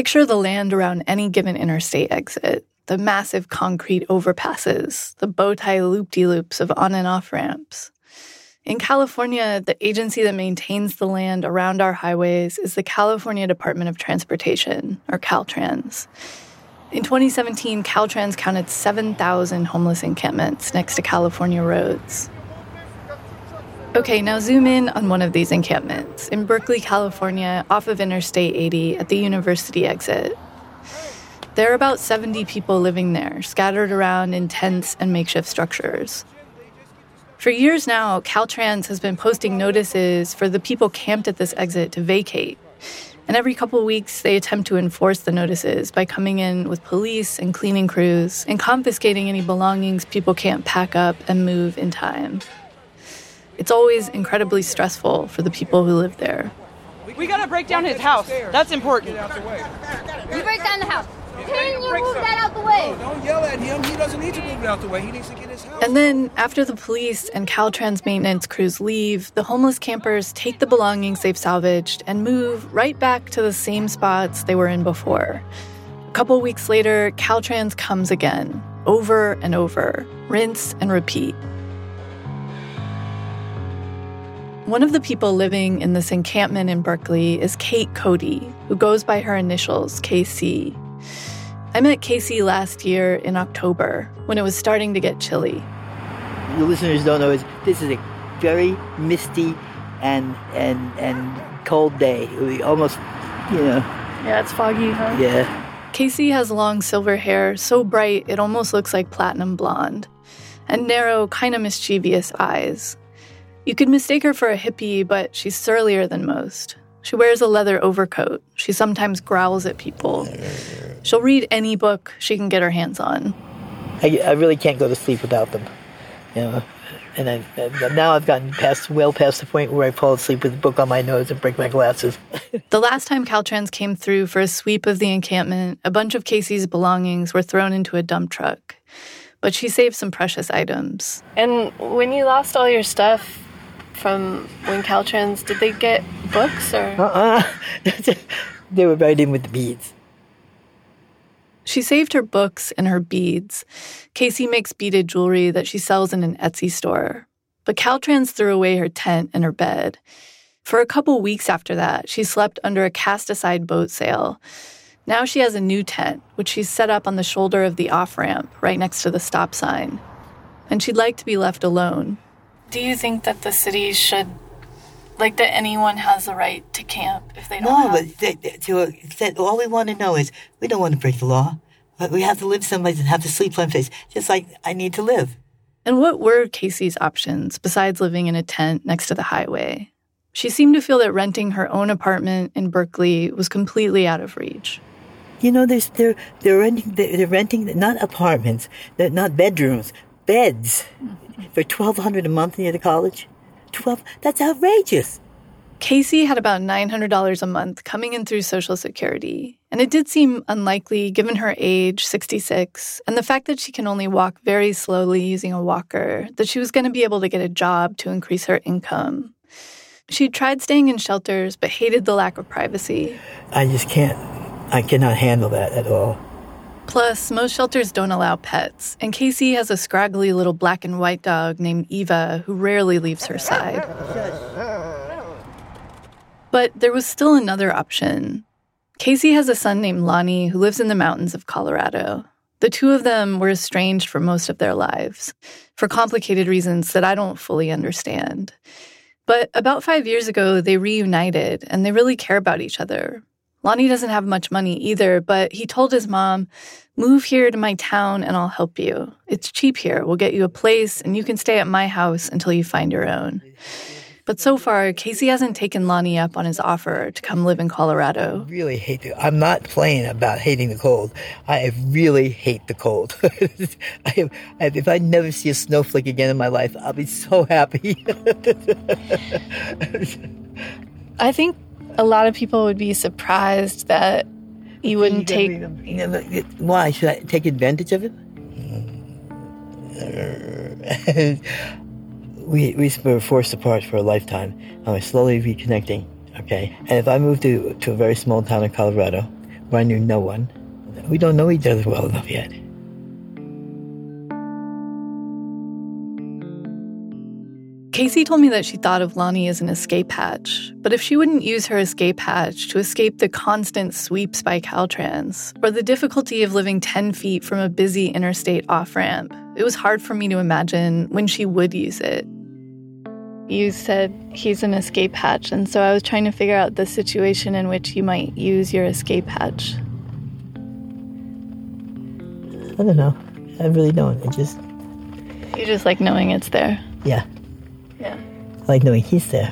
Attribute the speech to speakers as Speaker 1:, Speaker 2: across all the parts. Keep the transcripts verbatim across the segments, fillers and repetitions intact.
Speaker 1: Picture the land around any given interstate exit, the massive concrete overpasses, the bow tie loop-de-loops of on- and off-ramps. In California, the agency that maintains the land around our highways is the California Department of Transportation, or Caltrans. In twenty seventeen, Caltrans counted seven thousand homeless encampments next to California roads. Okay, now zoom in on one of these encampments in Berkeley, California, off of Interstate eighty at the university exit. There are about seventy people living there, scattered around in tents and makeshift structures. For years now, Caltrans has been posting notices for the people camped at this exit to vacate. And every couple of weeks, they attempt to enforce the notices by coming in with police and cleaning crews and confiscating any belongings people can't pack up and move in time. It's always incredibly stressful for the people who live there.
Speaker 2: We gotta break down his house. That's important.
Speaker 3: You break down the house. Can you move that out the way?
Speaker 4: Don't yell at him. He doesn't need to move it out the way. He needs to get his house.
Speaker 1: And then, after the police and Caltrans maintenance crews leave, the homeless campers take the belongings they've salvaged and move right back to the same spots they were in before. A couple weeks later, Caltrans comes again, over and over, rinse and repeat. One of the people living in this encampment in Berkeley is Kate Cody, who goes by her initials, K C. I met Casey last year in October, when it was starting to get chilly.
Speaker 5: The listeners don't know is this is a very misty and and and cold day. We almost, you know.
Speaker 1: Yeah, it's foggy, huh?
Speaker 5: Yeah.
Speaker 1: Casey has long silver hair, so bright it almost looks like platinum blonde, and narrow, kind of mischievous eyes. You could mistake her for a hippie, but she's surlier than most. She wears a leather overcoat. She sometimes growls at people. She'll read any book she can get her hands on.
Speaker 5: I, I really can't go to sleep without them, you know. And I, I, now I've gotten past, well past the point where I fall asleep with a book on my nose and break my glasses.
Speaker 1: The last time Caltrans came through for a sweep of the encampment, a bunch of Casey's belongings were thrown into a dump truck. But she saved some precious items.
Speaker 6: And when you lost all your stuff from when Caltrans, did they get books or?
Speaker 5: Uh-uh. They were right in with the beads.
Speaker 1: She saved her books and her beads. Casey makes beaded jewelry that she sells in an Etsy store. But Caltrans threw away her tent and her bed. For a couple weeks after that, she slept under a cast-aside boat sail. Now she has a new tent, which she's set up on the shoulder of the off-ramp, right next to the stop sign. And she'd like to be left alone. Do you think that the city should, like that anyone has the right to camp if they don't
Speaker 5: no,
Speaker 1: have...
Speaker 5: No, but they, they, to, that, all we want to know is we don't want to break the law. But we have to live someplace and have to sleep someplace, just like I need to live.
Speaker 1: And what were Casey's options besides living in a tent next to the highway? She seemed to feel that renting her own apartment in Berkeley was completely out of reach.
Speaker 5: You know, there's, they're, they're, renting, they're renting not apartments, they're not bedrooms, beds for twelve hundred dollars a month near the college. twelve That's outrageous.
Speaker 1: Casey had about nine hundred dollars a month coming in through Social Security, and it did seem unlikely given her age, sixty-six, and the fact that she can only walk very slowly using a walker, that she was going to be able to get a job to increase her income. She tried staying in shelters, but hated the lack of privacy.
Speaker 5: I just can't, I cannot handle that at all.
Speaker 1: Plus, most shelters don't allow pets, and Casey has a scraggly little black and white dog named Eva who rarely leaves her side. But there was still another option. Casey has a son named Lonnie who lives in the mountains of Colorado. The two of them were estranged for most of their lives, for complicated reasons that I don't fully understand. But about five years ago, they reunited, and they really care about each other. Lonnie doesn't have much money either, but he told his mom, "Move here to my town and I'll help you. It's cheap here. We'll get you a place and you can stay at my house until you find your own." But so far, Casey hasn't taken Lonnie up on his offer to come live in Colorado.
Speaker 5: I really hate it. I'm not playing about hating the cold. I really hate the cold. I, if I never see a snowflake again in my life, I'll be so happy.
Speaker 6: I think a lot of people would be surprised that you wouldn't take...
Speaker 5: Why? Should I take advantage of it? we, we were forced apart for a lifetime, and we're slowly reconnecting, okay? And if I moved to, to a very small town in Colorado, where I knew no one. We don't know each other well enough yet.
Speaker 1: Casey told me that she thought of Lonnie as an escape hatch, but if she wouldn't use her escape hatch to escape the constant sweeps by Caltrans or the difficulty of living ten feet from a busy interstate off-ramp, it was hard for me to imagine when she would use it. You said he's an escape hatch, and so I was trying to figure out the situation in which you might use your escape hatch.
Speaker 5: I don't know. I really don't. It just...
Speaker 1: You just like knowing it's there?
Speaker 5: Yeah.
Speaker 1: Yeah.
Speaker 5: I like knowing he's there.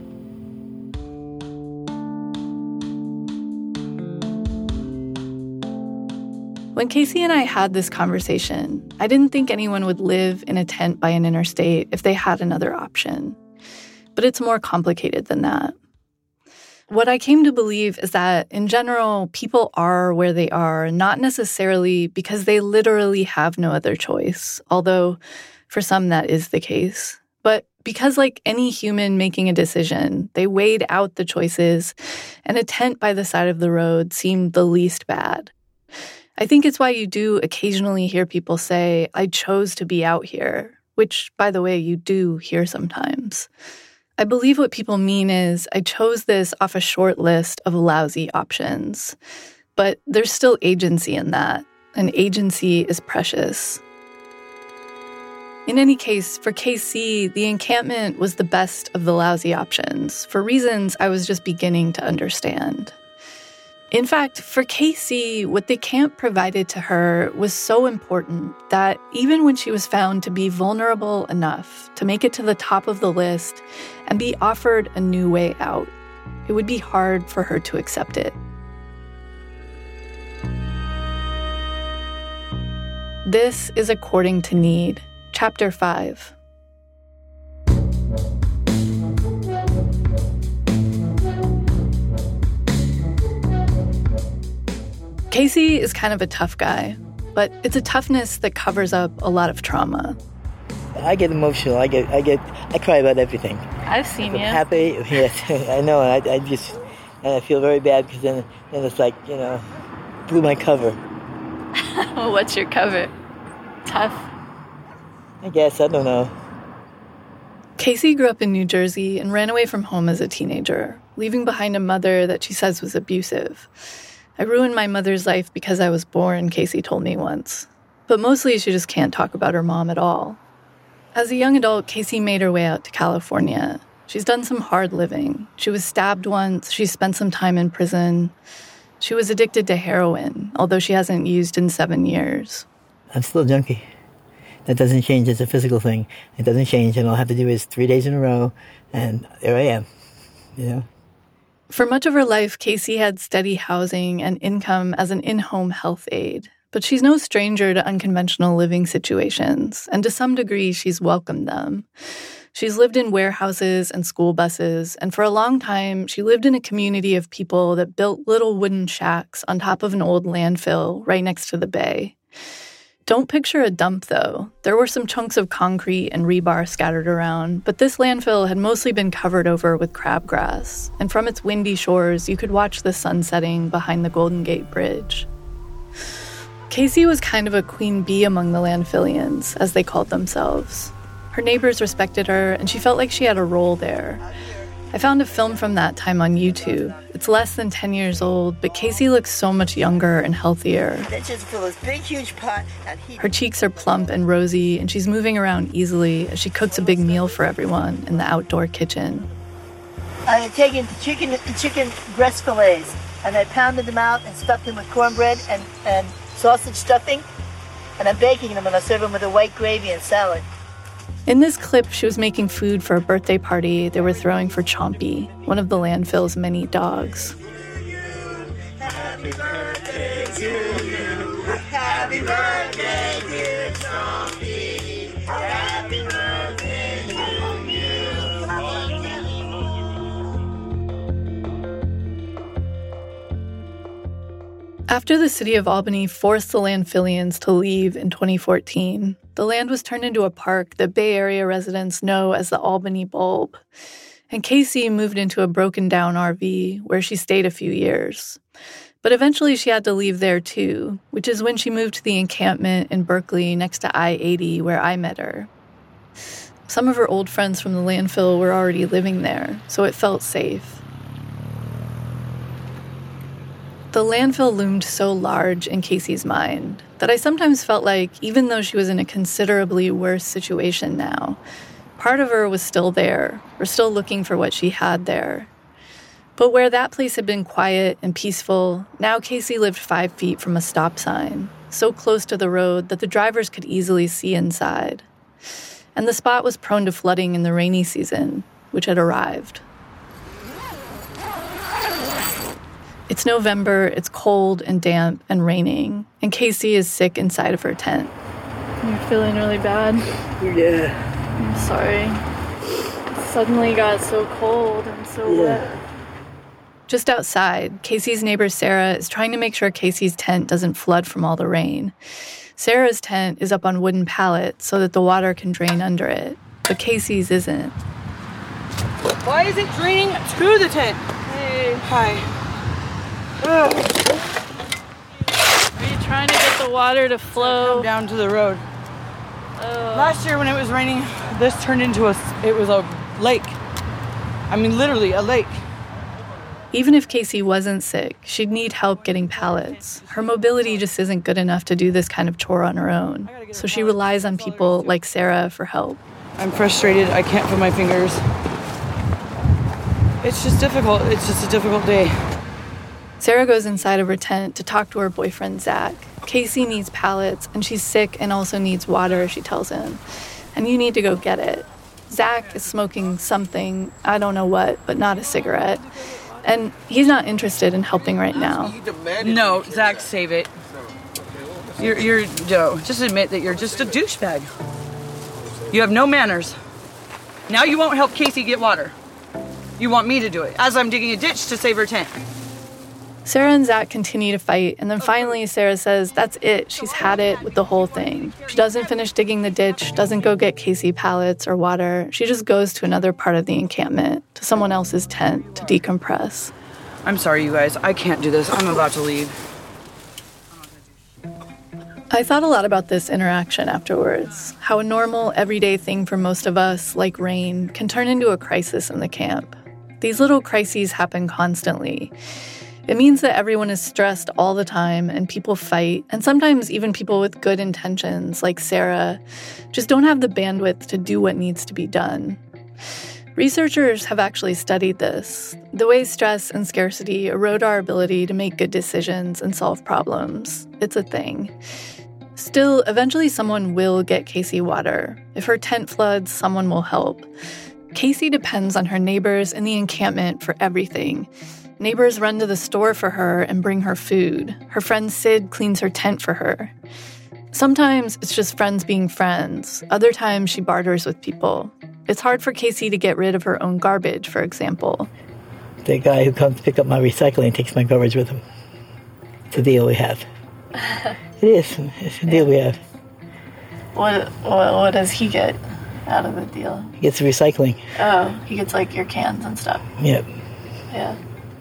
Speaker 1: When Casey and I had this conversation, I didn't think anyone would live in a tent by an interstate if they had another option. But it's more complicated than that. What I came to believe is that, in general, people are where they are, not necessarily because they literally have no other choice, although for some that is the case, but because, like any human making a decision, they weighed out the choices, and a tent by the side of the road seemed the least bad. I think it's why you do occasionally hear people say, I chose to be out here, which, by the way, you do hear sometimes. I believe what people mean is, I chose this off a short list of lousy options. But there's still agency in that, and agency is precious. In any case, for K C, the encampment was the best of the lousy options, for reasons I was just beginning to understand. In fact, for K C, what the camp provided to her was so important that even when she was found to be vulnerable enough to make it to the top of the list and be offered a new way out, it would be hard for her to accept it. This is According to Need, Chapter five. Casey is kind of a tough guy, but it's a toughness that covers up a lot of trauma.
Speaker 5: I get emotional. I get, I get, I cry about everything.
Speaker 1: I've seen
Speaker 5: I'm
Speaker 1: you.
Speaker 5: Happy, yes, I know. And I, I just, and I feel very bad because then, then it's like, you know, blew my cover.
Speaker 1: What's your cover? Tough?
Speaker 5: I guess, I don't know.
Speaker 1: Casey grew up in New Jersey and ran away from home as a teenager, leaving behind a mother that she says was abusive. I ruined my mother's life because I was born, Casey told me once. But mostly she just can't talk about her mom at all. As a young adult, Casey made her way out to California. She's done some hard living. She was stabbed once. She spent some time in prison. She was addicted to heroin, although she hasn't used in seven years.
Speaker 5: I'm still a junkie. That doesn't change. It's a physical thing. It doesn't change, and all I have to do is three days in a row, and there I am, you know?
Speaker 1: For much of her life, Casey had steady housing and income as an in-home health aide. But she's no stranger to unconventional living situations, and to some degree, she's welcomed them. She's lived in warehouses and school buses, and for a long time, she lived in a community of people that built little wooden shacks on top of an old landfill right next to the bay. Don't picture a dump, though. There were some chunks of concrete and rebar scattered around, but this landfill had mostly been covered over with crabgrass, and from its windy shores, you could watch the sun setting behind the Golden Gate Bridge. Casey was kind of a queen bee among the landfillians, as they called themselves. Her neighbors respected her, and she felt like she had a role there. I found a film from that time on YouTube. It's less than ten years old, but Casey looks so much younger and healthier.
Speaker 5: Then just fill this big, huge pot and heat.
Speaker 1: Her cheeks are plump and rosy, and she's moving around easily as she cooks a big meal for everyone in the outdoor kitchen.
Speaker 7: I had taken chicken chicken breast fillets, and I pounded them out and stuffed them with cornbread and, and sausage stuffing, and I'm baking them, and I serve them with a white gravy and salad.
Speaker 1: In this clip, she was making food for a birthday party they were throwing for Chompy, one of the landfill's many dogs.
Speaker 7: Happy birthday to you. Happy birthday, dear Chompy. Happy birthday to you.
Speaker 1: After the city of Albany forced the landfillians to leave in twenty fourteen, the land was turned into a park that Bay Area residents know as the Albany Bulb. And Casey moved into a broken-down R V where she stayed a few years. But eventually she had to leave there too, which is when she moved to the encampment in Berkeley next to I eighty where I met her. Some of her old friends from the landfill were already living there, so it felt safe. The landfill loomed so large in Casey's mind that I sometimes felt like even though she was in a considerably worse situation now, part of her was still there, or still looking for what she had there. But where that place had been quiet and peaceful, now Casey lived five feet from a stop sign, so close to the road that the drivers could easily see inside. And the spot was prone to flooding in the rainy season, which had arrived. It's November, it's cold and damp and raining, and Casey is sick inside of her tent.
Speaker 6: You're feeling really bad?
Speaker 5: Yeah.
Speaker 6: I'm sorry. It suddenly got so cold and so
Speaker 5: Yeah.
Speaker 6: wet.
Speaker 1: Just outside, Casey's neighbor Sarah is trying to make sure Casey's tent doesn't flood from all the rain. Sarah's tent is up on wooden pallets so that the water can drain under it, but Casey's isn't.
Speaker 2: Why is it draining to the tent?
Speaker 6: Hey,
Speaker 2: Hi. Ugh.
Speaker 6: are you trying to get the water to flow?
Speaker 2: Down to the road.
Speaker 6: Oh.
Speaker 2: Last year when it was raining, this turned into a, it was a lake. I mean, literally a lake.
Speaker 1: Even if Casey wasn't sick, she'd need help getting pallets. Her mobility just isn't good enough to do this kind of chore on her own, so she relies on people like Sarah for help.
Speaker 2: I'm frustrated. I can't feel my fingers. It's just difficult. It's just a difficult day.
Speaker 1: Sarah goes inside of her tent to talk to her boyfriend, Zach. Casey needs pallets, and she's sick and also needs water, she tells him. And you need to go get it. Zach is smoking something, I don't know what, but not a cigarette. And he's not interested in helping right now.
Speaker 2: No, Zach, save it. You're, you're, no, just admit that you're just a douchebag. You have no manners. Now you won't help Casey get water. You want me to do it, as I'm digging a ditch to save her tent.
Speaker 1: Sarah and Zach continue to fight, and then finally Sarah says that's it. She's had it with the whole thing. She doesn't finish digging the ditch, doesn't go get Casey pallets or water. She just goes to another part of the encampment, to someone else's tent, to decompress.
Speaker 2: I'm sorry, you guys. I can't do this. I'm about to leave.
Speaker 1: I thought a lot about this interaction afterwards, how a normal, everyday thing for most of us, like rain, can turn into a crisis in the camp. These little crises happen constantly. It means that everyone is stressed all the time and people fight, and sometimes even people with good intentions, like Sarah, just don't have the bandwidth to do what needs to be done. Researchers have actually studied this, the way stress and scarcity erode our ability to make good decisions and solve problems. It's a thing. Still, eventually someone will get Casey water. If her tent floods, someone will help. Casey depends on her neighbors in the encampment for everything. Neighbors run to the store for her and bring her food. Her friend Sid cleans her tent for her. Sometimes it's just friends being friends. Other times she barters with people. It's hard for Casey to get rid of her own garbage, for example.
Speaker 5: The guy who comes to pick up my recycling takes my garbage with him. It's a deal we have. It is. It's a deal we have.
Speaker 6: What, what what does he get out of the deal?
Speaker 5: He gets recycling.
Speaker 6: Oh, he gets like your cans and stuff.
Speaker 5: Yep.
Speaker 6: Yeah.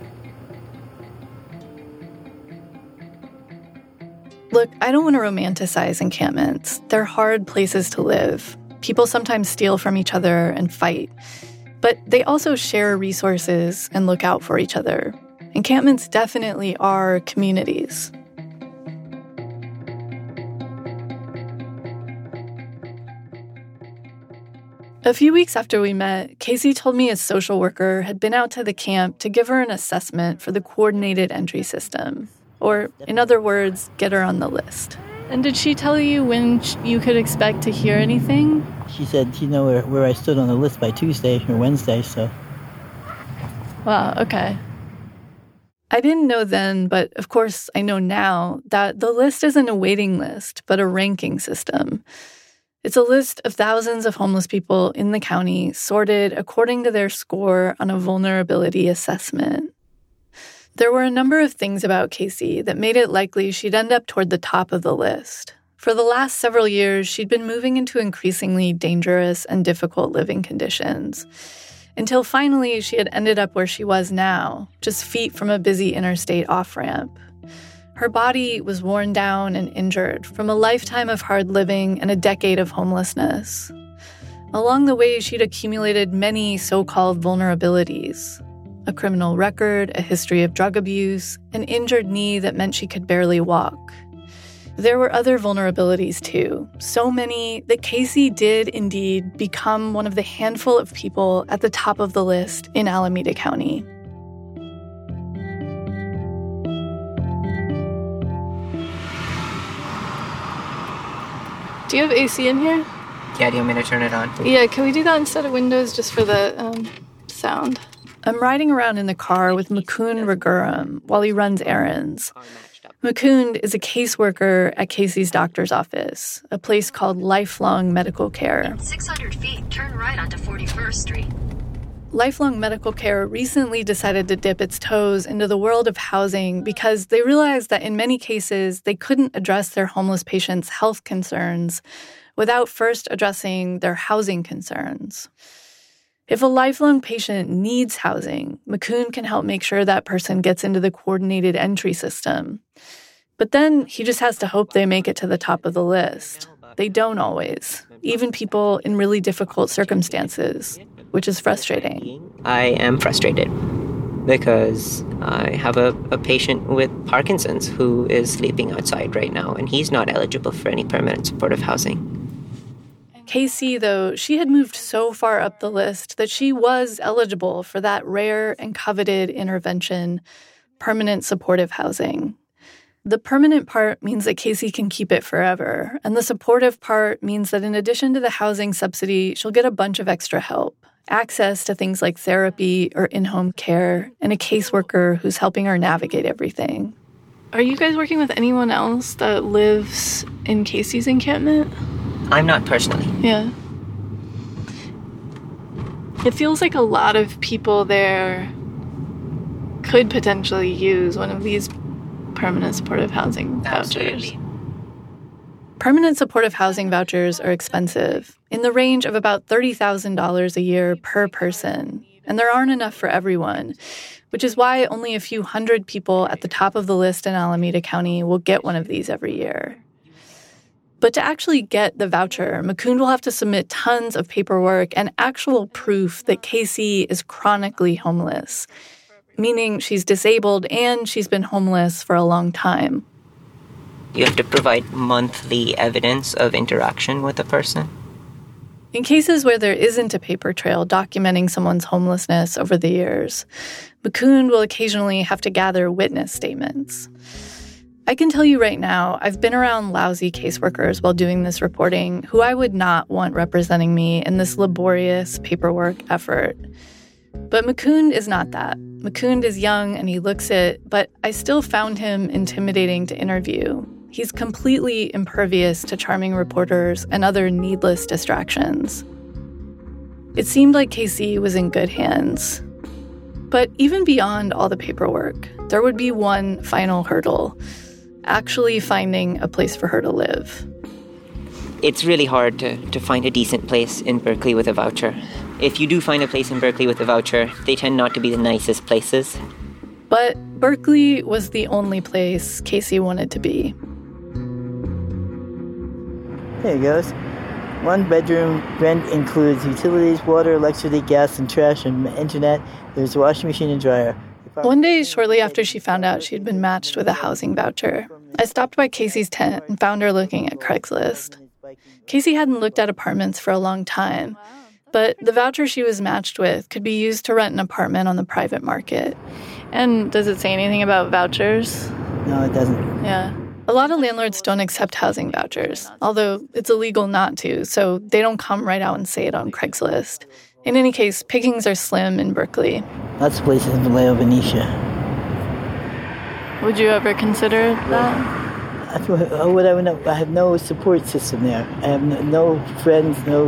Speaker 1: Look, I don't want to romanticize encampments. They're hard places to live. People sometimes steal from each other and fight. But they also share resources and look out for each other. Encampments definitely are communities. A few weeks after we met, Casey told me a social worker had been out to the camp to give her an assessment for the coordinated entry system. Or, in other words, get her on the list.
Speaker 6: And did she tell you when you could expect to hear anything?
Speaker 5: She said she'd know where, where I stood on the list by Tuesday or Wednesday, so...
Speaker 6: Wow, okay.
Speaker 1: I didn't know then, but of course I know now, that the list isn't a waiting list, but a ranking system. It's a list of thousands of homeless people in the county sorted according to their score on a vulnerability assessment. There were a number of things about Casey that made it likely she'd end up toward the top of the list. For the last several years, she'd been moving into increasingly dangerous and difficult living conditions, until finally she had ended up where she was now, just feet from a busy interstate off-ramp, Her body was worn down and injured from a lifetime of hard living and a decade of homelessness. Along the way, she'd accumulated many so-called vulnerabilities. A criminal record, a history of drug abuse, an injured knee that meant she could barely walk. There were other vulnerabilities too, so many that Casey did indeed become one of the handful of people at the top of the list in Alameda County.
Speaker 6: Do you have A C in here?
Speaker 8: Yeah, do you want me to turn it on?
Speaker 6: Yeah, can we do that instead of windows just for the um, sound?
Speaker 1: I'm riding around in the car with Mukund Raghuram while he runs errands. Mukund is a caseworker at Casey's doctor's office, a place called Lifelong Medical Care.
Speaker 9: In six hundred feet, turn right onto forty-first Street.
Speaker 1: Lifelong Medical Care recently decided to dip its toes into the world of housing because they realized that in many cases they couldn't address their homeless patients' health concerns without first addressing their housing concerns. If a lifelong patient needs housing, Mukund can help make sure that person gets into the coordinated entry system. But then he just has to hope they make it to the top of the list. They don't always, even people in really difficult circumstances, which is frustrating.
Speaker 8: I am frustrated because I have a, a patient with Parkinson's who is sleeping outside right now, and he's not eligible for any permanent supportive housing.
Speaker 1: Casey, though, she had moved so far up the list that she was eligible for that rare and coveted intervention, permanent supportive housing. The permanent part means that Casey can keep it forever, and the supportive part means that in addition to the housing subsidy, she'll get a bunch of extra help, access to things like therapy or in-home care, and a caseworker who's helping her navigate everything.
Speaker 6: Are you guys working with anyone else that lives in Casey's encampment?
Speaker 8: I'm not personally.
Speaker 6: Yeah. It feels like a lot of people there could potentially use one of these permanent supportive housing vouchers.
Speaker 8: Absolutely.
Speaker 1: Permanent supportive housing vouchers are expensive, in the range of about thirty thousand dollars a year per person, and there aren't enough for everyone, which is why only a few hundred people at the top of the list in Alameda County will get one of these every year. But to actually get the voucher, Mukund will have to submit tons of paperwork and actual proof that Casey is chronically homeless, meaning she's disabled and she's been homeless for a long time.
Speaker 8: You have to provide monthly evidence of interaction with a person.
Speaker 1: In cases where there isn't a paper trail documenting someone's homelessness over the years, Mukund will occasionally have to gather witness statements. I can tell you right now, I've been around lousy caseworkers while doing this reporting who I would not want representing me in this laborious paperwork effort. But Mukund is not that. Mukund is young and he looks it, but I still found him intimidating to interview. He's completely impervious to charming reporters and other needless distractions. It seemed like Casey was in good hands. But even beyond all the paperwork, there would be one final hurdle: actually finding a place for her to live.
Speaker 8: It's really hard to, to find a decent place in Berkeley with a voucher. If you do find a place in Berkeley with a voucher, they tend not to be the nicest places.
Speaker 1: But Berkeley was the only place Casey wanted to be.
Speaker 5: There it goes. One bedroom rent includes utilities, water, electricity, gas, and trash, and internet. There's a washing machine and dryer.
Speaker 1: One day, shortly after she found out she'd been matched with a housing voucher, I stopped by Casey's tent and found her looking at Craigslist. Casey hadn't looked at apartments for a long time, but the voucher she was matched with could be used to rent an apartment on the private market.
Speaker 6: And does it say anything about vouchers?
Speaker 5: No, it doesn't.
Speaker 1: Yeah. A lot of landlords don't accept housing vouchers, although it's illegal not to, so they don't come right out and say it on Craigslist. In any case, pickings are slim in Berkeley.
Speaker 5: Lots of places in Vallejo, Benicia.
Speaker 6: Would you ever consider that?
Speaker 5: I, feel, oh, what I, would know, I have no support system there. I have no, no friends, no,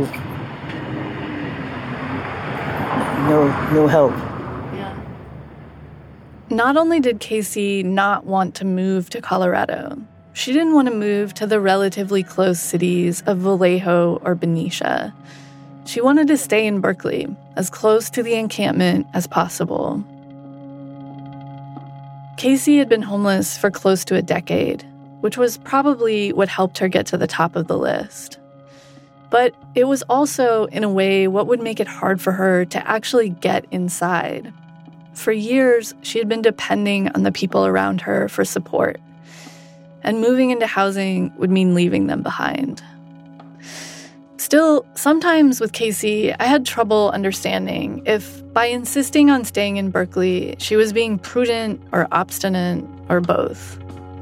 Speaker 5: no, no help.
Speaker 6: Yeah.
Speaker 1: Not only did Casey not want to move to Colorado, she didn't want to move to the relatively close cities of Vallejo or Benicia. She wanted to stay in Berkeley, as close to the encampment as possible. Casey had been homeless for close to a decade, which was probably what helped her get to the top of the list. But it was also, in a way, what would make it hard for her to actually get inside. For years, she had been depending on the people around her for support. And moving into housing would mean leaving them behind. Still, sometimes with Casey, I had trouble understanding if, by insisting on staying in Berkeley, she was being prudent or obstinate or both.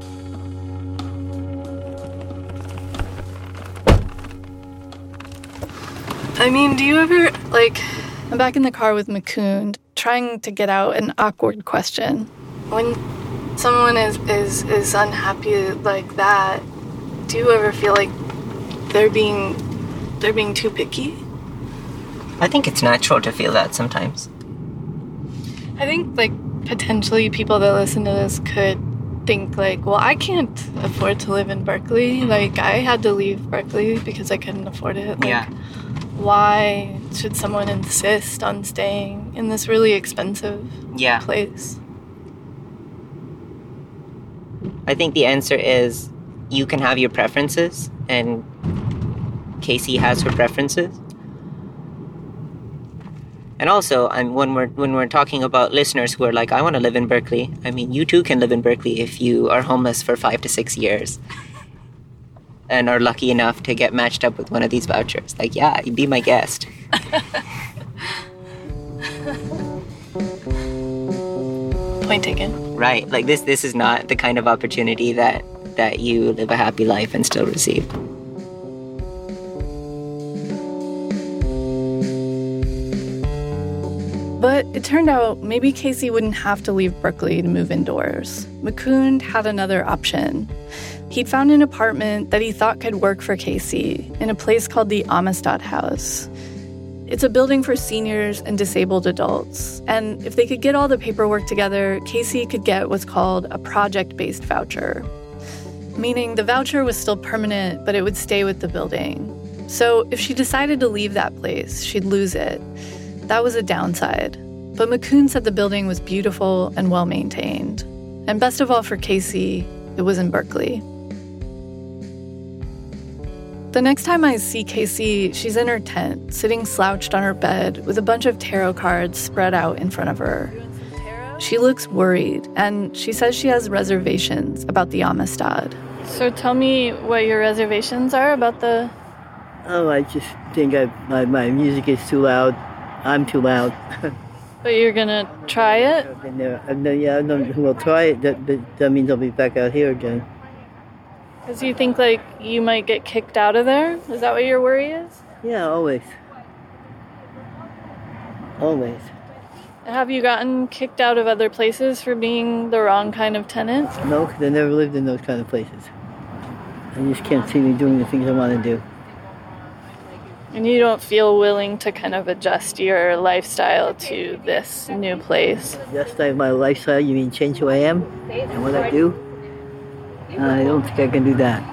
Speaker 1: I mean, do you ever, like, I'm back in the car with Mukund, trying to get out an awkward question. When someone is, is, is unhappy like that, do you ever feel like they're being, they're being too picky?
Speaker 8: I think it's natural to feel that sometimes.
Speaker 1: I think, like, potentially people that listen to this could think, like, well, I can't afford to live in Berkeley. Like, I had to leave Berkeley because I couldn't afford it. Like,
Speaker 8: yeah.
Speaker 1: Why should someone insist on staying in this really expensive
Speaker 8: yeah.
Speaker 1: place?
Speaker 8: I think the answer is you can have your preferences, and Casey has her preferences. And also, I'm, when we're when we're talking about listeners who are like, I want to live in Berkeley, I mean, you too can live in Berkeley if you are homeless for five to six years. And are lucky enough to get matched up with one of these vouchers. Like, yeah, be my guest.
Speaker 1: Point taken.
Speaker 8: Right. Like, this this is not the kind of opportunity that, that you live a happy life and still receive.
Speaker 1: But it turned out maybe Casey wouldn't have to leave Berkeley to move indoors. Mukund had another option. He'd found an apartment that he thought could work for Casey in a place called the Amistad House. It's a building for seniors and disabled adults. And if they could get all the paperwork together, Casey could get what's called a project-based voucher. Meaning the voucher was still permanent, but it would stay with the building. So if she decided to leave that place, she'd lose it. That was a downside. But Mukund said the building was beautiful and well-maintained. And best of all for Casey, it was in Berkeley. The next time I see Casey, she's in her tent, sitting slouched on her bed with a bunch of tarot cards spread out in front of her. She looks worried, and she says she has reservations about the Amistad.
Speaker 6: So tell me what your reservations are about the...
Speaker 5: Oh, I just think I, my, my music is too loud. I'm too loud.
Speaker 6: But you're gonna try it?
Speaker 5: I've been there. I've been, yeah, I don't know who will try it. That, that, that means I'll be back out here again.
Speaker 6: Because you think, like, you might get kicked out of there? Is that what your worry is?
Speaker 5: Yeah, always. Always.
Speaker 6: Have you gotten kicked out of other places for being the wrong kind of tenant?
Speaker 5: No, because I never lived in those kind of places. I just can't see me doing the things I want to do.
Speaker 6: And you don't feel willing to kind of adjust your lifestyle to this new place?
Speaker 5: Adjust my lifestyle? You mean change who I am and what I do? I don't think I can do that.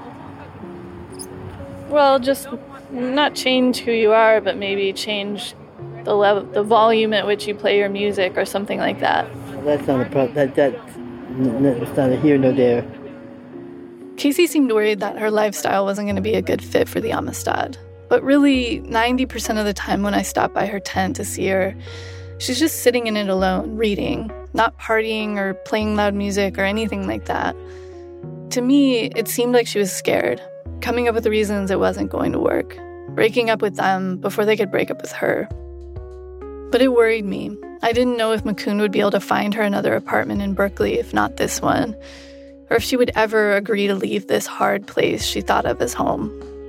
Speaker 6: Well, just not change who you are, but maybe change the level, the volume at which you play your music or something like that.
Speaker 5: Well, that's not a problem. That, that, that's not a here nor there.
Speaker 1: Casey seemed worried that her lifestyle wasn't going to be a good fit for the Amistad. But really, ninety percent of the time when I stop by her tent to see her, she's just sitting in it alone, reading, not partying or playing loud music or anything like that. To me, it seemed like she was scared, coming up with reasons it wasn't going to work, breaking up with them before they could break up with her. But it worried me. I didn't know if Mukund would be able to find her another apartment in Berkeley, if not this one, or if she would ever agree to leave this hard place she thought of as home.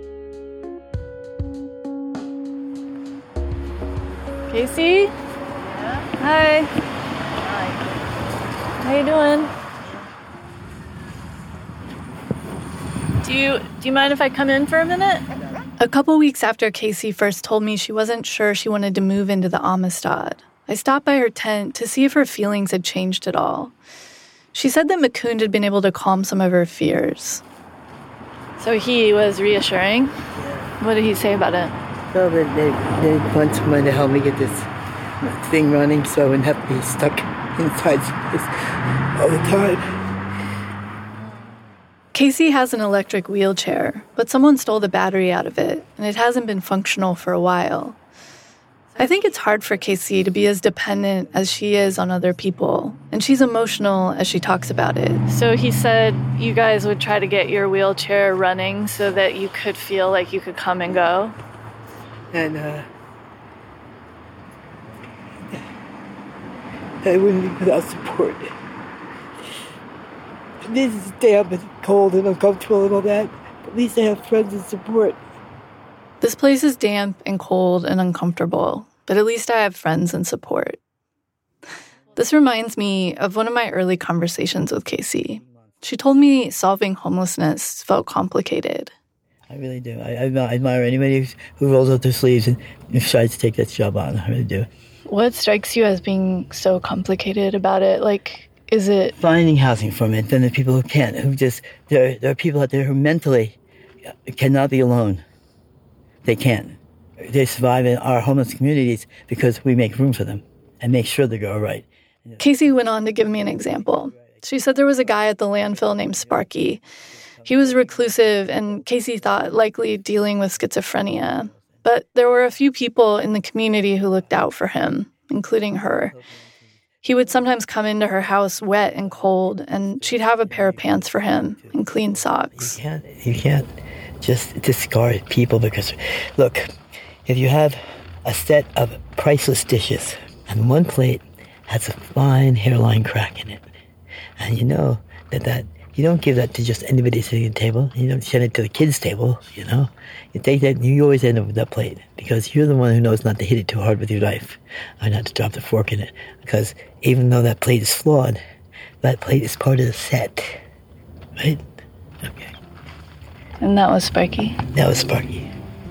Speaker 6: Casey? Yeah? Hi. Hi. How you doing? Do you do you mind if I come in for a minute?
Speaker 1: A couple weeks after Casey first told me she wasn't sure she wanted to move into the Amistad, I stopped by her tent to see if her feelings had changed at all. She said that Mukund had been able to calm some of her fears.
Speaker 6: So he was reassuring? What did he say about it?
Speaker 5: Well, they, they, they want someone to help me get this thing running so I wouldn't have to be stuck inside this all the time.
Speaker 1: Casey has an electric wheelchair, but someone stole the battery out of it, and it hasn't been functional for a while. I think it's hard for Casey to be as dependent as she is on other people, and she's emotional as she talks about it.
Speaker 6: So he said you guys would try to get your wheelchair running so that you could feel like you could come and go?
Speaker 5: And, uh, I wouldn't be without support. This is damp and cold and uncomfortable and all that, but at least I have friends and support.
Speaker 1: This place is damp and cold and uncomfortable, but at least I have friends and support. This reminds me of one of my early conversations with Casey. She told me solving homelessness felt complicated.
Speaker 5: I really do. I, I admire anybody who rolls up their sleeves and tries to take that job on. I really do.
Speaker 6: What strikes you as being so complicated about it? Like, is it
Speaker 5: finding housing from it? Then the people who can't, who just, there, there are people out there who mentally cannot be alone. They can't. They survive in our homeless communities because we make room for them and make sure they go all right.
Speaker 1: Casey went on to give me an example. She said there was a guy at the landfill named Sparky. He was reclusive and Casey thought likely dealing with schizophrenia. But there were a few people in the community who looked out for him, including her. He would sometimes come into her house wet and cold, and she'd have a pair of pants for him and clean socks.
Speaker 5: You can't, you can't just discard people because, look, if you have a set of priceless dishes and one plate has a fine hairline crack in it, and you know that that you don't give that to just anybody sitting at the table. You don't send it to the kids' table, you know. You take that, you always end up with that plate because you're the one who knows not to hit it too hard with your knife or not to drop the fork in it. Because even though that plate is flawed, that plate is part of the set, right? Okay.
Speaker 6: And that was Sparky?
Speaker 5: That was Sparky.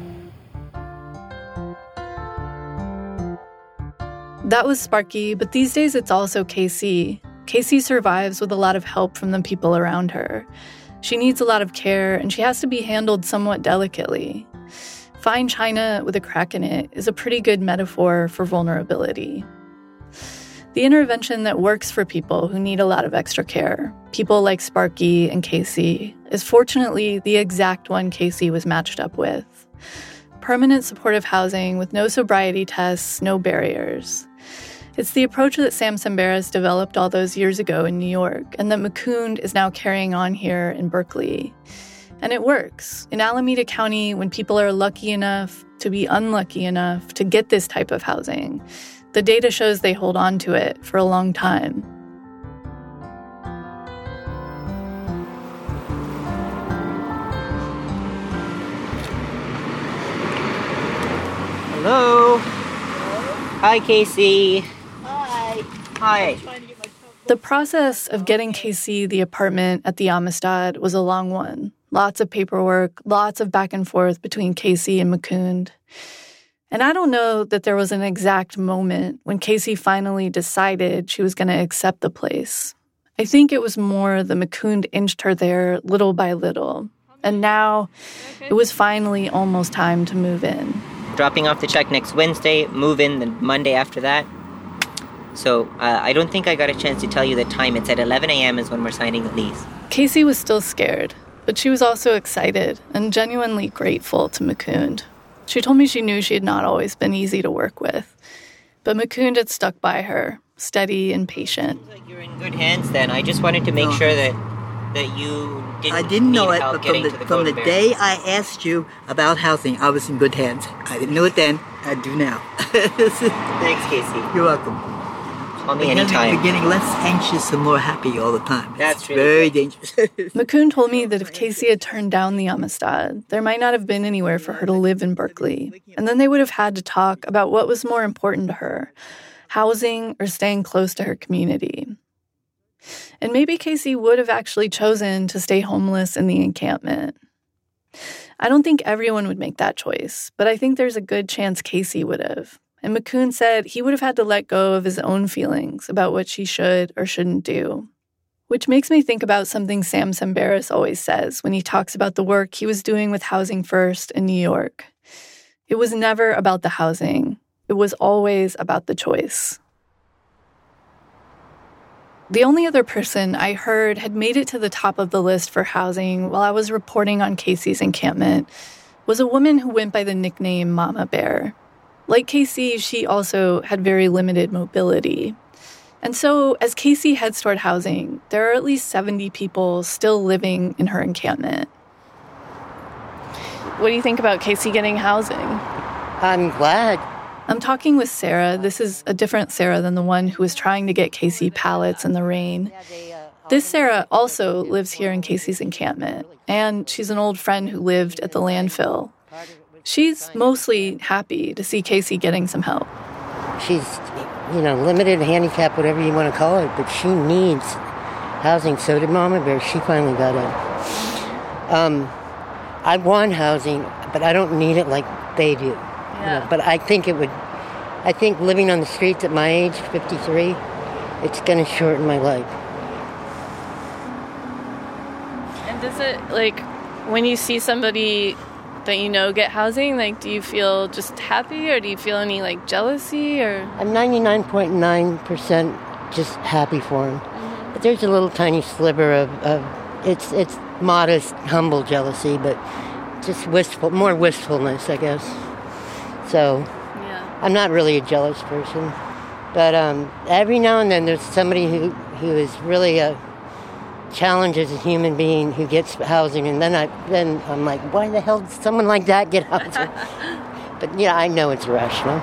Speaker 1: That was Sparky, but these days it's also Casey. Casey survives with a lot of help from the people around her. She needs a lot of care, and she has to be handled somewhat delicately. Fine china with a crack in it is a pretty good metaphor for vulnerability. The intervention that works for people who need a lot of extra care, people like Sparky and Casey, is fortunately the exact one Casey was matched up with. Permanent supportive housing with no sobriety tests, no barriers. It's the approach that Sam Sambaras developed all those years ago in New York and that Mukund is now carrying on here in Berkeley. And it works. In Alameda County, when people are lucky enough to be unlucky enough to get this type of housing, the data shows they hold on to it for a long time.
Speaker 8: Hello. Hi, Casey.
Speaker 7: Hi.
Speaker 8: Hi.
Speaker 1: The process of getting Casey the apartment at the Amistad was a long one. Lots of paperwork, lots of back and forth between Casey and Mukund. And I don't know that there was an exact moment when Casey finally decided she was going to accept the place. I think it was more that Mukund inched her there little by little. And now it was finally almost time to move in.
Speaker 8: Dropping off the check next Wednesday, move in the Monday after that. So uh, I don't think I got a chance to tell you the time. It's at eleven a.m. is when we're signing the lease.
Speaker 1: Casey was still scared, but she was also excited and genuinely grateful to Mukund. She told me she knew she had not always been easy to work with, but Mukund had stuck by her, steady and patient.
Speaker 8: Seems like you're in good hands then. I just wanted to make no. sure that that you didn't
Speaker 5: I didn't
Speaker 8: need
Speaker 5: know it,
Speaker 8: help
Speaker 5: but from the,
Speaker 8: the
Speaker 5: from the
Speaker 8: bear.
Speaker 5: day I asked you about housing, I was in good hands. I didn't know it then. I do now.
Speaker 8: Thanks, Casey.
Speaker 5: You're welcome.
Speaker 8: Call me
Speaker 5: Beginning,
Speaker 8: anytime.
Speaker 5: Beginning less anxious and more happy all the time.
Speaker 8: That's
Speaker 5: it's
Speaker 8: really
Speaker 5: very
Speaker 8: cool.
Speaker 5: dangerous.
Speaker 1: Mukund told me that if Casey had turned down the Amistad, there might not have been anywhere for her to live in Berkeley. And then they would have had to talk about what was more important to her, housing or staying close to her community. And maybe Casey would have actually chosen to stay homeless in the encampment. I don't think everyone would make that choice, but I think there's a good chance Casey would have. And Mukund said he would have had to let go of his own feelings about what she should or shouldn't do. Which makes me think about something Sam Sambaras always says when he talks about the work he was doing with Housing First in New York. It was never about the housing. It was always about the choice. The only other person I heard had made it to the top of the list for housing while I was reporting on Casey's encampment was a woman who went by the nickname Mama Bear. Like Casey, she also had very limited mobility. And so, as Casey heads toward housing, there are at least seventy people still living in her encampment. What do you think about Casey getting housing?
Speaker 10: I'm glad.
Speaker 1: I'm talking with Sarah. This is a different Sarah than the one who was trying to get Casey pallets in the rain. This Sarah also lives here in Casey's encampment, and she's an old friend who lived at the landfill. She's mostly happy to see Casey getting some help.
Speaker 10: She's, you know, limited, handicapped, whatever you want to call it, but she needs housing. So did Mama Bear. She finally got it. Um, I want housing, but I don't need it like they do. Yeah. You know, but I think it would, I think living on the streets at my age, fifty-three, it's going to shorten my life.
Speaker 6: And does it, like, when you see somebody that you know get housing, like, do you feel just happy, or do you feel any, like, jealousy, or?
Speaker 10: I'm ninety-nine point nine percent just happy for him. Mm-hmm. But there's a little tiny sliver of, of it's it's modest, humble jealousy, but just wistful, more wistfulness, I guess. So, yeah. I'm not really a jealous person. But um, every now and then there's somebody who, who is really a challenge as a human being who gets housing, and then I then I'm like, why the hell did someone like that get housing? But yeah, I know it's irrational.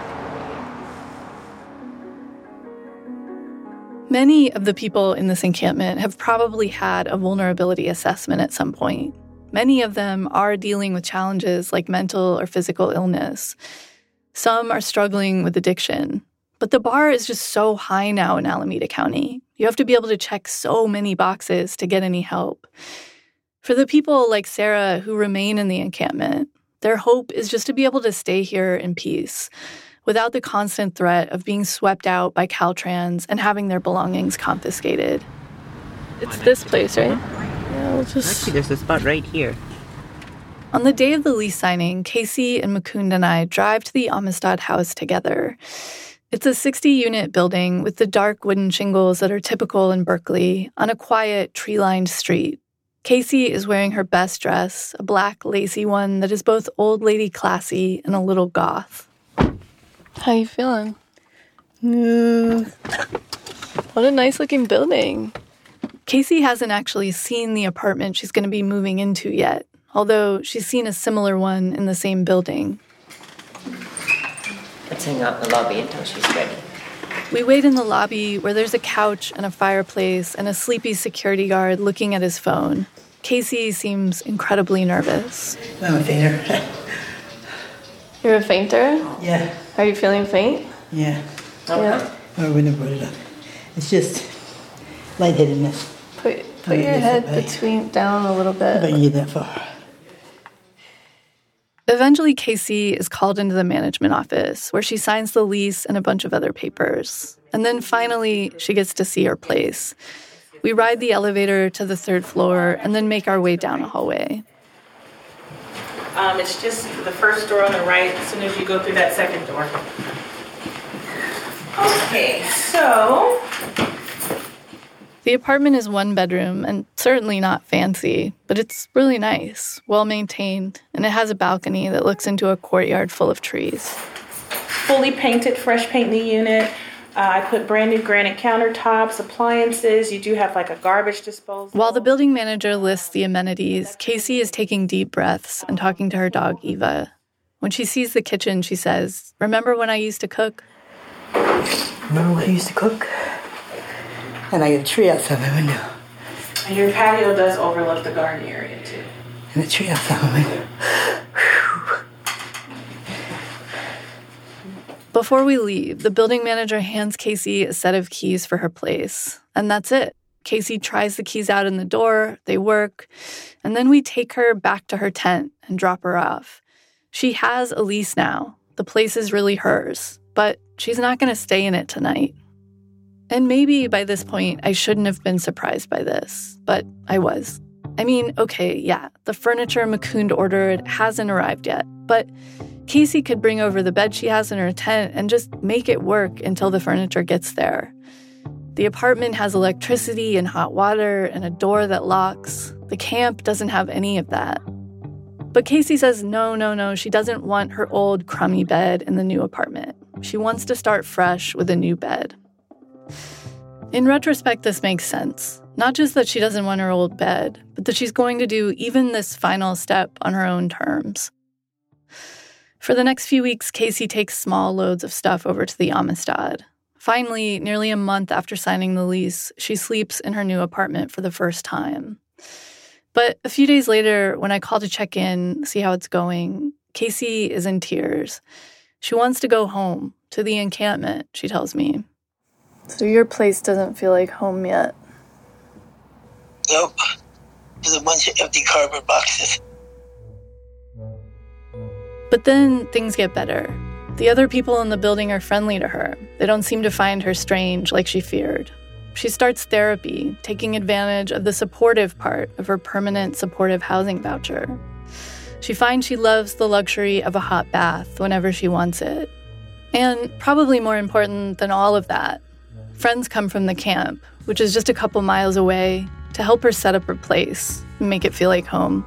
Speaker 1: Many of the people in this encampment have probably had a vulnerability assessment at some point. Many of them are dealing with challenges like mental or physical illness. Some are struggling with addiction. But the bar is just so high now in Alameda County. You have to be able to check so many boxes to get any help. For the people like Sarah who remain in the encampment, their hope is just to be able to stay here in peace, without the constant threat of being swept out by Caltrans and having their belongings confiscated. It's this place, right?
Speaker 8: Yeah, we'll just... Actually, there's a spot right here.
Speaker 1: On the day of the lease signing, Casey and Mukund and I drive to the Amistad house together. It's a sixty-unit building with the dark wooden shingles that are typical in Berkeley on a quiet, tree-lined street. Casey is wearing her best dress, a black, lacy one that is both old lady classy and a little goth. How you feeling?
Speaker 6: Mm. What a nice-looking building.
Speaker 1: Casey hasn't actually seen the apartment she's going to be moving into yet, although she's seen a similar one in the same building.
Speaker 8: Let's hang out in the lobby until she's ready.
Speaker 1: We wait in the lobby where there's a couch and a fireplace and a sleepy security guard looking at his phone. Casey seems incredibly nervous.
Speaker 5: I'm a fainter.
Speaker 6: You're a fainter?
Speaker 5: Yeah.
Speaker 6: Are you feeling faint?
Speaker 5: Yeah.
Speaker 6: Okay. Yeah.
Speaker 5: I wouldn't have brought it up. It's just lightheadedness.
Speaker 6: Put put your head between down a little bit.
Speaker 5: If I can get that far.
Speaker 1: Eventually, Casey is called into the management office, where she signs the lease and a bunch of other papers. And then finally, she gets to see her place. We ride the elevator to the third floor and then make our way down a hallway.
Speaker 11: Um, it's just the first door on the right as soon as you go through that second door. Okay, so...
Speaker 1: The apartment is one bedroom and certainly not fancy, but it's really nice, well-maintained, and it has a balcony that looks into a courtyard full of trees.
Speaker 11: Fully painted, fresh paint in the unit. Uh, I put brand new granite countertops, appliances. You do have like a garbage disposal.
Speaker 1: While the building manager lists the amenities, Casey is taking deep breaths and talking to her dog, Eva. When she sees the kitchen, she says, "Remember when I used to cook?"
Speaker 5: Remember when I used to cook? And I got a tree outside my window.
Speaker 11: And your patio does overlook the garden area, too.
Speaker 5: And a tree outside my window.
Speaker 1: Before we leave, the building manager hands Casey a set of keys for her place. And that's it. Casey tries the keys out in the door, they work, and then we take her back to her tent and drop her off. She has a lease now. The place is really hers, but she's not going to stay in it tonight. And maybe by this point, I shouldn't have been surprised by this, but I was. I mean, okay, yeah, the furniture Mukund ordered hasn't arrived yet, but Casey could bring over the bed she has in her tent and just make it work until the furniture gets there. The apartment has electricity and hot water and a door that locks. The camp doesn't have any of that. But Casey says no, no, no, she doesn't want her old crummy bed in the new apartment. She wants to start fresh with a new bed. In retrospect, this makes sense. Not just that she doesn't want her old bed, but that she's going to do even this final step on her own terms. For the next few weeks, Casey takes small loads of stuff over to the Amistad. Finally, nearly a month after signing the lease, she sleeps in her new apartment for the first time. But a few days later, when I call to check in, see how it's going, Casey is in tears. She wants to go home, to the encampment, she tells me. So your place doesn't feel like home yet?
Speaker 7: Nope. There's a bunch of empty cardboard boxes.
Speaker 1: But then things get better. The other people in the building are friendly to her. They don't seem to find her strange like she feared. She starts therapy, taking advantage of the supportive part of her permanent supportive housing voucher. She finds she loves the luxury of a hot bath whenever she wants it. And probably more important than all of that, friends come from the camp, which is just a couple miles away, to help her set up her place and make it feel like home.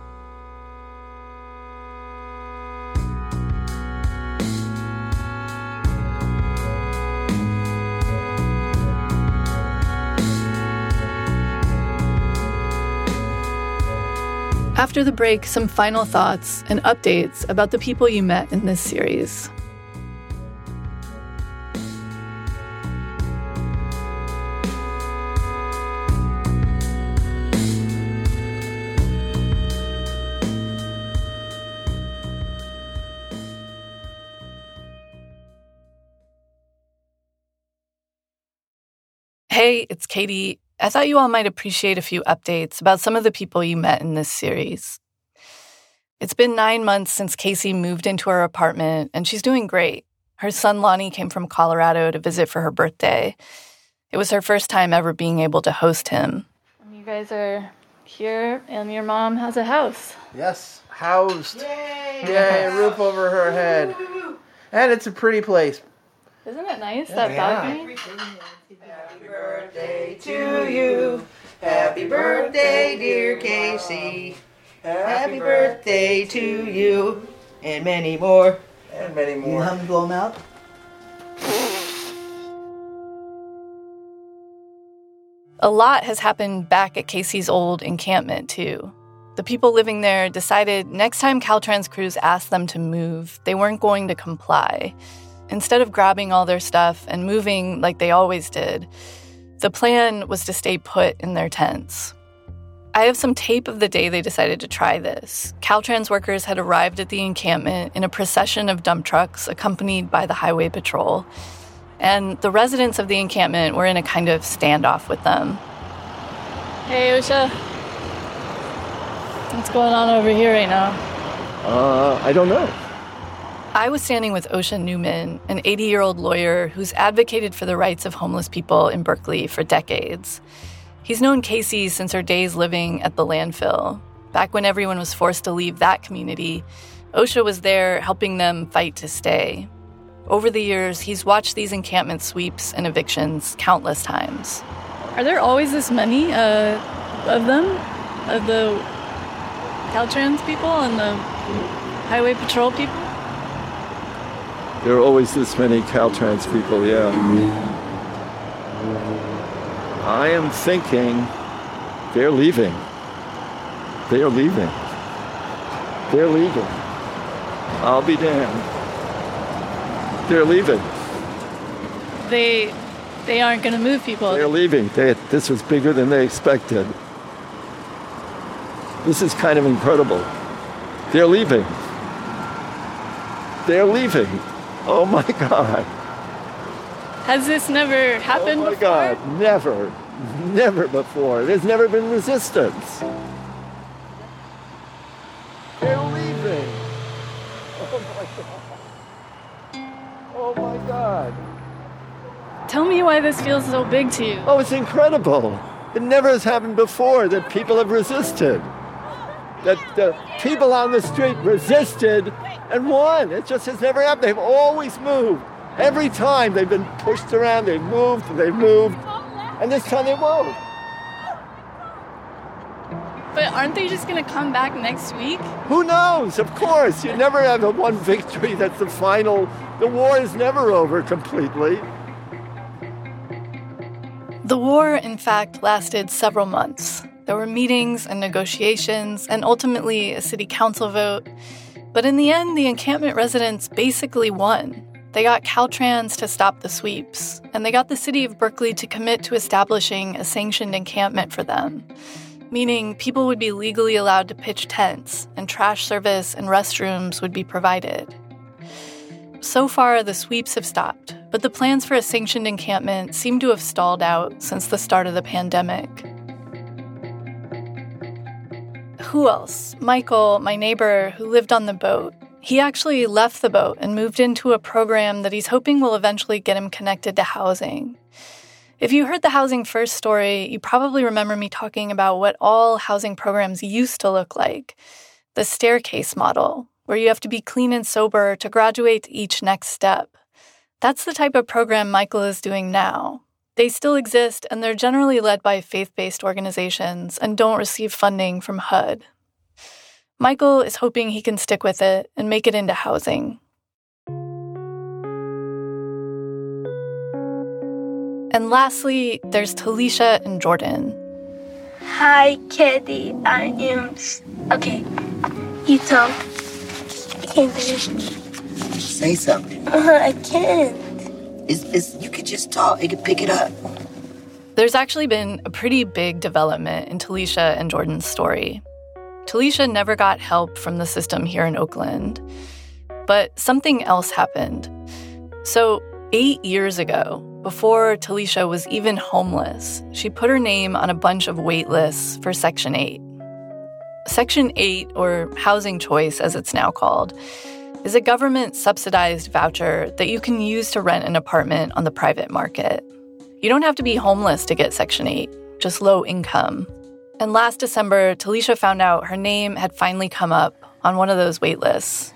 Speaker 1: After the break, some final thoughts and updates about the people you met in this series. Hey, it's Katie. I thought you all might appreciate a few updates about some of the people you met in this series. It's been nine months since Casey moved into her apartment, and she's doing great. Her son Lonnie came from Colorado to visit for her birthday. It was her first time ever being able to host him. You guys are here, and your mom has a house.
Speaker 12: Yes, housed. Yay! Yay, roof over her head. And it's a pretty place.
Speaker 1: Isn't it nice, that balcony?
Speaker 12: Happy birthday to you. Happy birthday, dear Casey. Happy birthday to you. And many more. And many more.
Speaker 7: You want to blow them out?
Speaker 1: A lot has happened back at Casey's old encampment, too. The people living there decided next time Caltrans crews asked them to move, they weren't going to comply. Instead of grabbing all their stuff and moving like they always did, the plan was to stay put in their tents. I have some tape of the day they decided to try this. Caltrans workers had arrived at the encampment in a procession of dump trucks accompanied by the highway patrol. And the residents of the encampment were in a kind of standoff with them. Hey, Osha. What's going on over here right now?
Speaker 13: Uh, I don't know.
Speaker 1: I was standing with Osha Newman, an eighty-year-old lawyer who's advocated for the rights of homeless people in Berkeley for decades. He's known Casey since her days living at the landfill. Back when everyone was forced to leave that community, Osha was there helping them fight to stay. Over the years, he's watched these encampment sweeps and evictions countless times. Are there always this many uh, of them? Of the Caltrans people and the highway patrol people?
Speaker 13: There are always this many Caltrans people, yeah. I am thinking they're leaving. They are leaving. They're leaving. I'll be damned. They're leaving.
Speaker 1: They they aren't going to move people.
Speaker 13: They're leaving. They, this was bigger than they expected. This is kind of incredible. They're leaving. They're leaving. Oh my God.
Speaker 1: Has this never happened before?
Speaker 13: Oh my before? God, never. Never before. There's never been resistance. They're leaving. Oh my God. Oh my God.
Speaker 1: Tell me why this feels so big to you.
Speaker 13: Oh, it's incredible. It never has happened before that people have resisted. That the people on the street resisted and won. It just has never happened. They've always moved. Every time they've been pushed around, they've moved, they've moved. And this time they won't.
Speaker 6: But aren't they just going to come back next week?
Speaker 13: Who knows? Of course. You never have a one victory that's the final. The war is never over completely.
Speaker 1: The war, in fact, lasted several months. There were meetings and negotiations and ultimately a city council vote. But in the end, the encampment residents basically won. They got Caltrans to stop the sweeps, and they got the city of Berkeley to commit to establishing a sanctioned encampment for them, meaning people would be legally allowed to pitch tents, and trash service and restrooms would be provided. So far, the sweeps have stopped, but the plans for a sanctioned encampment seem to have stalled out since the start of the pandemic. Who else? Michael, my neighbor, who lived on the boat. He actually left the boat and moved into a program that he's hoping will eventually get him connected to housing. If you heard the Housing First story, you probably remember me talking about what all housing programs used to look like. The staircase model, where you have to be clean and sober to graduate to each next step. That's the type of program Michael is doing now. They still exist, and they're generally led by faith-based organizations and don't receive funding from H U D. Michael is hoping he can stick with it and make it into housing. And lastly, there's Talisha and Jordan.
Speaker 3: Hi, Katie. I am... Okay, you talk. I can't finish.
Speaker 14: Say something.
Speaker 3: Uh-huh, I can't.
Speaker 14: It's, it's, you could just talk. You could pick it up.
Speaker 1: There's actually been a pretty big development in Talisha and Jordan's story. Talisha never got help from the system here in Oakland. But something else happened. So eight years ago, before Talisha was even homeless, she put her name on a bunch of wait lists for Section eight. Section eight, or Housing Choice as it's now called, is a government-subsidized voucher that you can use to rent an apartment on the private market. You don't have to be homeless to get Section eight, just low income. And last December, Talisha found out her name had finally come up on one of those wait lists.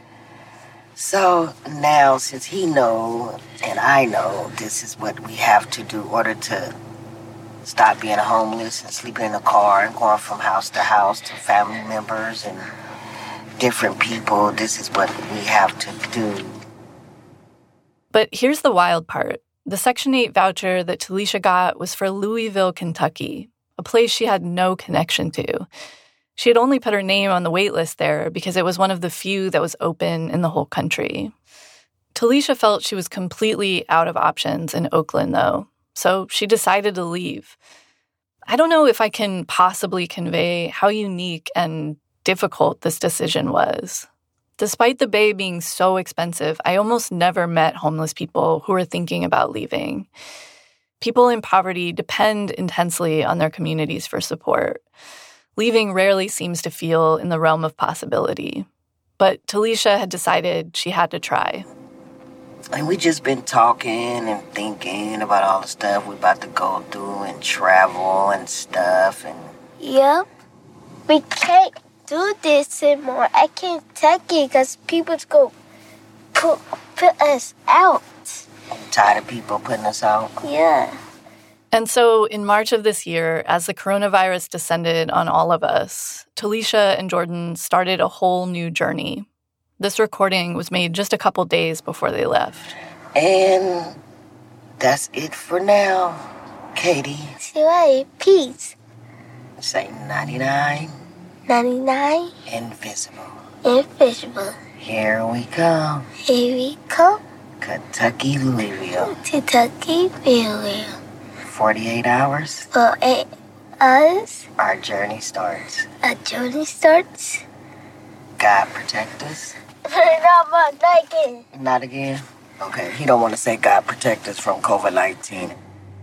Speaker 14: So now, since he knows and I know this is what we have to do in order to stop being homeless and sleeping in a car and going from house to house to family members and different people, this is what we have to do.
Speaker 1: But here's the wild part. The Section eight voucher that Talisha got was for Louisville, Kentucky, a place she had no connection to. She had only put her name on the wait list there because it was one of the few that was open in the whole country. Talisha felt she was completely out of options in Oakland, though, so she decided to leave. I don't know if I can possibly convey how unique and difficult this decision was. Despite the Bay being so expensive, I almost never met homeless people who were thinking about leaving. People in poverty depend intensely on their communities for support. Leaving rarely seems to feel in the realm of possibility. But Talisha had decided she had to try.
Speaker 14: And we just been talking and thinking about all the stuff we're about to go through and travel and stuff. And
Speaker 3: Yeah, we can't do this anymore. I can't take it because people's go put, put us out.
Speaker 14: I'm tired of people putting us out.
Speaker 3: Yeah.
Speaker 1: And so in March of this year, as the coronavirus descended on all of us, Talisha and Jordan started a whole new journey. This recording was made just a couple days before they left.
Speaker 14: And that's it for now, Katie.
Speaker 3: Say peace.
Speaker 14: Say ninety-nine.
Speaker 3: ninety-nine.
Speaker 14: Invisible.
Speaker 3: Invisible.
Speaker 14: Here we come.
Speaker 3: Here we come.
Speaker 14: Kentucky, Louisville.
Speaker 3: Kentucky, Louisville.
Speaker 14: forty-eight hours.
Speaker 3: For eight hours.
Speaker 14: Our journey starts.
Speaker 3: Our journey starts.
Speaker 14: God protect us.
Speaker 3: Not again.
Speaker 14: Not again? Okay, he don't want to say God protect us from covid nineteen.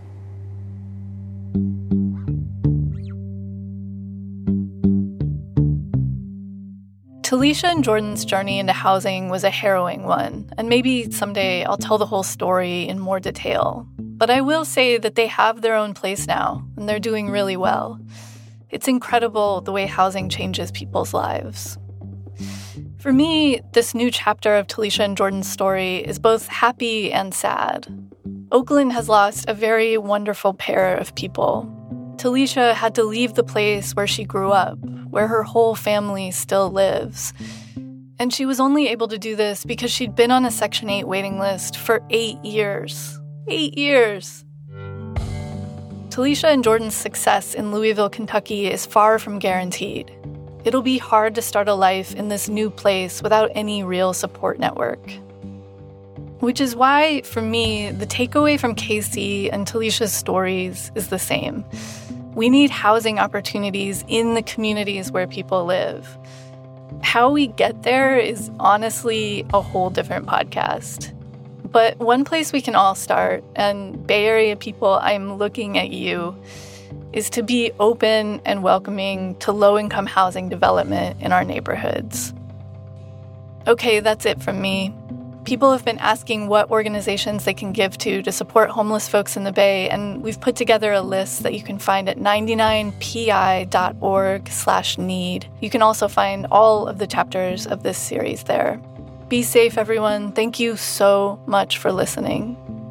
Speaker 1: Talisha and Jordan's journey into housing was a harrowing one, and maybe someday I'll tell the whole story in more detail. But I will say that they have their own place now, and they're doing really well. It's incredible the way housing changes people's lives. For me, this new chapter of Talisha and Jordan's story is both happy and sad. Oakland has lost a very wonderful pair of people. Talisha had to leave the place where she grew up, where her whole family still lives. And she was only able to do this because she'd been on a Section eight waiting list for eight years. Eight years! Talisha and Jordan's success in Louisville, Kentucky is far from guaranteed. It'll be hard to start a life in this new place without any real support network. Which is why, for me, the takeaway from Casey and Talisha's stories is the same. We need housing opportunities in the communities where people live. How we get there is honestly a whole different podcast. But one place we can all start, and Bay Area people, I'm looking at you, is to be open and welcoming to low-income housing development in our neighborhoods. Okay, that's it from me. People have been asking what organizations they can give to to support homeless folks in the Bay, and we've put together a list that you can find at ninety-nine p i dot org slash need. You can also find all of the chapters of this series there. Be safe, everyone. Thank you so much for listening.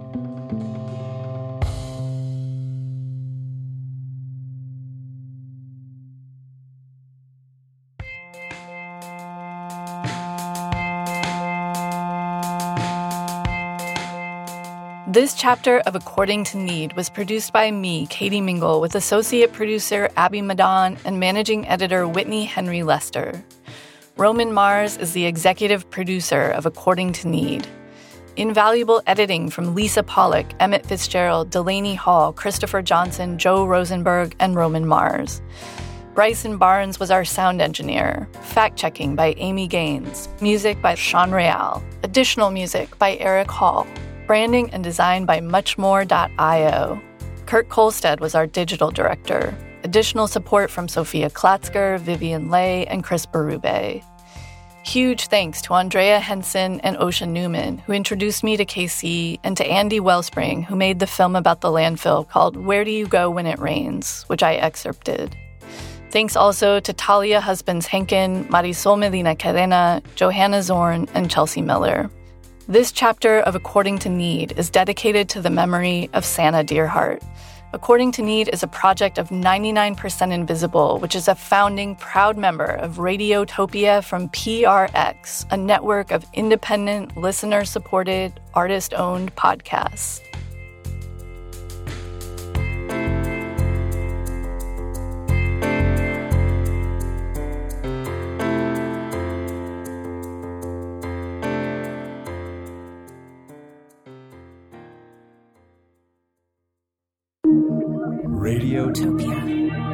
Speaker 1: This chapter of According to Need was produced by me, Katie Mingle, with associate producer Abby Madan and managing editor Whitney Henry Lester. Roman Mars is the executive producer of According to Need. Invaluable editing from Lisa Pollock, Emmett Fitzgerald, Delaney Hall, Christopher Johnson, Joe Rosenberg, and Roman Mars. Bryson Barnes was our sound engineer. Fact-checking by Amy Gaines. Music by Sean Real. Additional music by Eric Hall. Branding and design by muchmore dot io. Kurt Kolstad was our digital director. Additional support from Sophia Klatzker, Vivian Lay, and Chris Berube. Huge thanks to Andrea Henson and Osha Newman, who introduced me to K C, and to Andy Wellspring, who made the film about the landfill called Where Do You Go When It Rains, which I excerpted. Thanks also to Talia Husbands-Henkin, Marisol Medina Cadena, Johanna Zorn, and Chelsea Miller. This chapter of According to Need is dedicated to the memory of Sana Deerhart. According to Need is a project of ninety-nine percent Invisible, which is a founding proud member of Radiotopia from P R X, a network of independent, listener-supported, artist-owned podcasts.
Speaker 15: Radiotopia.